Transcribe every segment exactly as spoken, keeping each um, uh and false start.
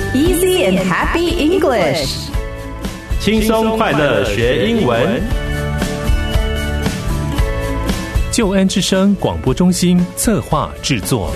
Easy and happy English. 轻松快乐学英文。 救恩之声广播中心策划制作。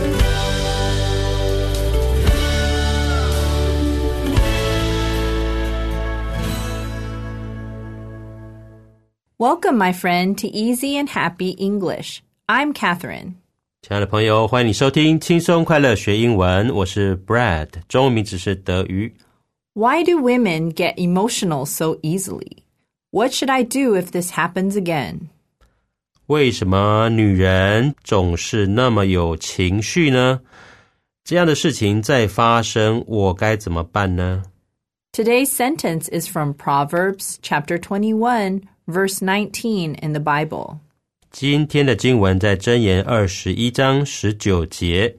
Welcome, my friend, to Easy and Happy English. I'm Catherine. 亲爱的朋友，欢迎你收听轻松快乐学英文，我是 Brad， 中文名字是德瑜。 Why do women get emotional so easily? What should I do if this happens again? 为什么女人总是那么有情绪呢？这样的事情再发生，我该怎么办呢？ Today's sentence is from Proverbs chapter twenty-one, verse nineteen in the Bible. 今天的经文在箴言二十一章十九节。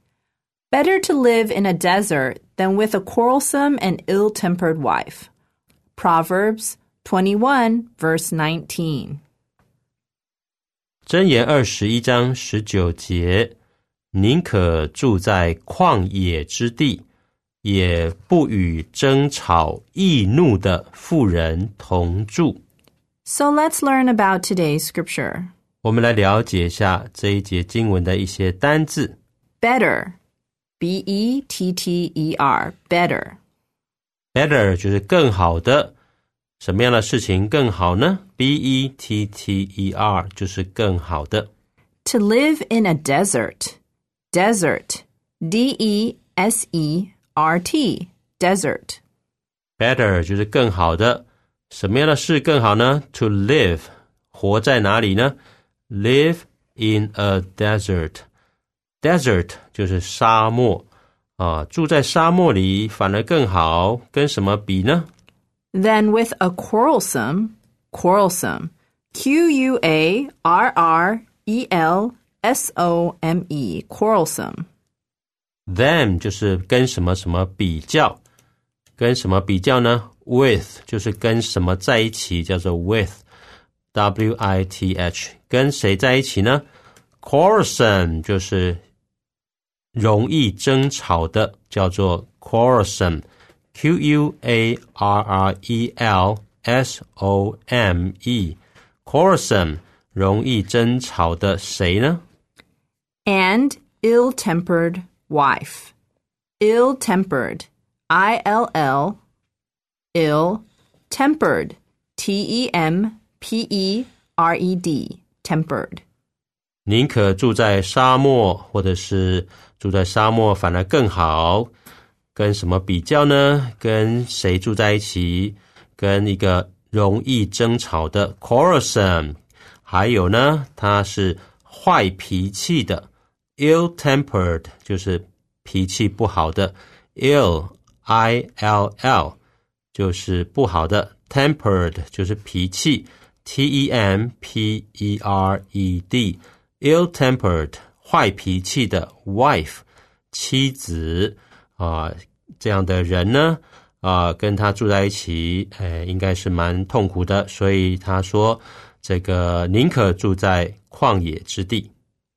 Better to live in a desert than with a quarrelsome and ill-tempered wife. Proverbs twenty-one, verse nineteen. 箴言二十一章十九节，宁可住在旷野之地，也不与争吵易怒的妇人同住。 So let's learn about today's scripture. 我们来了解一下这一节经文的一些单字。 Better, B E T T E R, better. Better 就是更好的，什么样的事情更好呢？ B E T T E R 就是更好的。 To live in a desert, desert, D E S E R T, desert. Better 就是更好的，什么样的事更好呢？ To live 活在哪里呢？ Live in a desert. Desert 就是沙漠啊，住在沙漠里反而更好，跟什么比呢？ Then with a quarrelsome, quarrelsome, Q U A R R E L S O M E, quarrelsome. Them 就是跟什么什么比较，跟什么比较呢？ With 就是跟什么在一起，叫做 with, W I T H, 跟谁在一起呢？ Quarrelsome 就是容易争吵的，叫做 quarrelsome, Q U A R R E L S O M E, quarrelsome 容易争吵的谁呢？ And ill-tempered wife. Ill-tempered, I L L, ill, tempered, T E M P E R E D, tempered. 宁可住在沙漠，或者是住在沙漠反而更好。跟什么比较呢？跟谁住在一起？跟一个容易争吵的 quarrelsome。还有呢，他是坏脾气的 ill-tempered， 就是脾气不好的 ill, I L L 就是不好的 tempered 就是脾气 T E M P E R E D ill-tempered 坏脾气的 wife 妻子啊、呃，这样的人呢啊、呃，跟他住在一起呃，应该是蛮痛苦的，所以他说这个宁可住在旷野之地。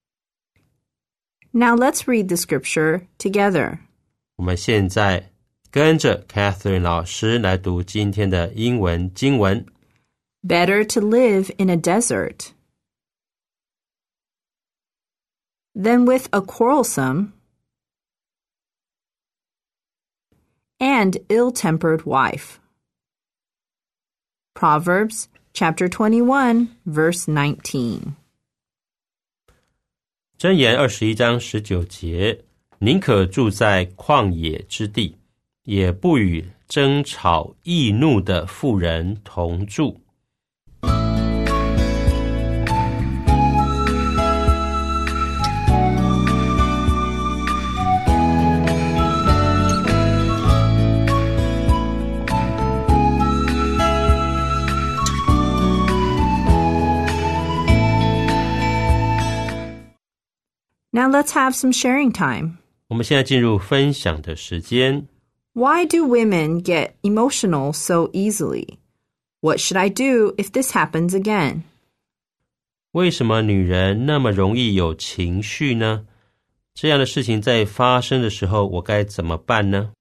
Now let's read the scripture together. 我们现在跟着 Catherine 老师来读今天的英文经文。 Better to live in a desert than with a quarrelsome and ill-tempered wife. Proverbs chapter twenty-one, verse nineteen. 箴言二十一章十九节，宁可住在旷野之地，也不与争吵易怒的妇人同住。 Now let's have some sharing time. 我们现在进入分享的时间。 Why do women get emotional so easily? What should I do if this happens again? 为什么女人那么容易有情绪呢？这样的事情在发生的时候，我该怎么办呢？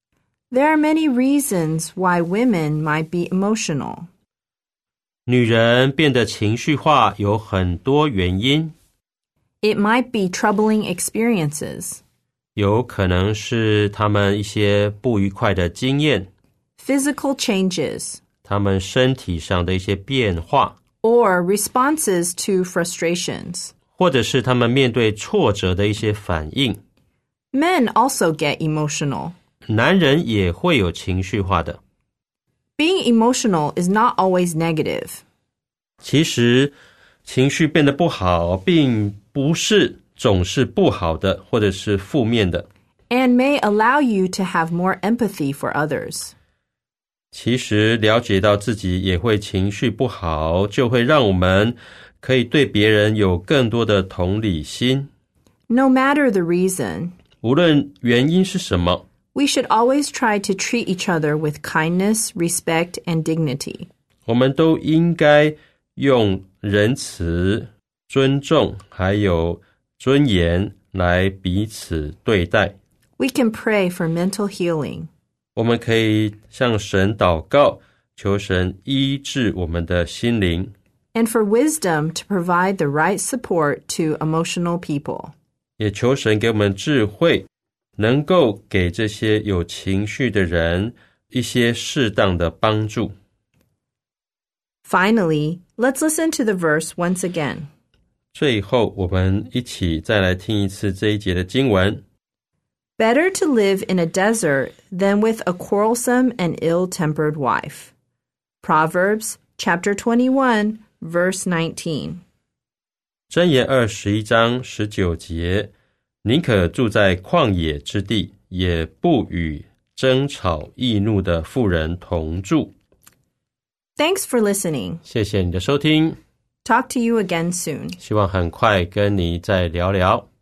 There are many reasons why women might be emotional. 女人变得情绪化有很多原因， It might be troubling experiences, 有可能是她们一些不愉快的经验， physical changes, 她们身体上的一些变化， or responses to frustrations. 或者是她们面对挫折的一些反应。 Men also get emotional. 男人也会有情绪化的。 Being emotional is not always negative. 其实情绪变得不好并不是总是不好的或者是负面的， And may allow you to have more empathy for others. 其实了解到自己也会情绪不好，就会让我们可以对别人有更多的同理心。 No matter the reason, 无论原因是什么， we should always try to treat each other with kindness, respect, and dignity. 我们都应该用仁慈、尊重还有尊严来彼此对待。 We can pray for mental healing. 我们可以向神祷告，求神医治我们的心灵， And for wisdom to provide the right support to emotional people. 也求神给我们智慧，能够给这些有情绪的人一些适当的帮助。 Finally, let's listen to the verse once again. 最后，我们一起再来听一次这一节的经文。 Better to live in a desert than with a quarrelsome and ill-tempered wife. Proverbs chapter twenty-one, verse nineteen. 箴言二十一章十九节，宁可住在旷野之地，也不与争吵易怒的妇人同住。 Thanks for listening. 谢谢你的收听， Talk to you again soon. 希望很快跟你再聊聊。